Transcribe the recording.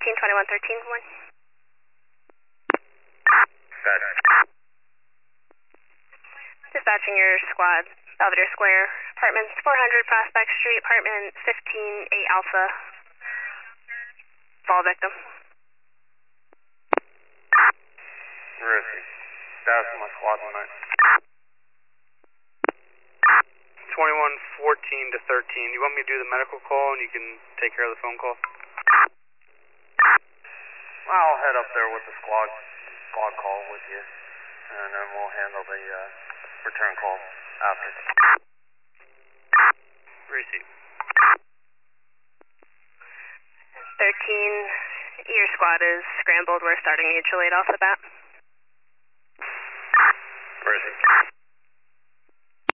13, 1. Dispatching your squad, Belvedere Square, apartments 400 Prospect Street, apartment 15, 8 Alpha. Fall victim. Where is he? Status of my squad tonight. 2114 to 13. You want me to do the medical call and you can take care of the phone call? I'll head up there with the squad call with you, and then we'll handle the return call after. Receive. 13, your squad is scrambled. We're starting mutually at Alpha Bat.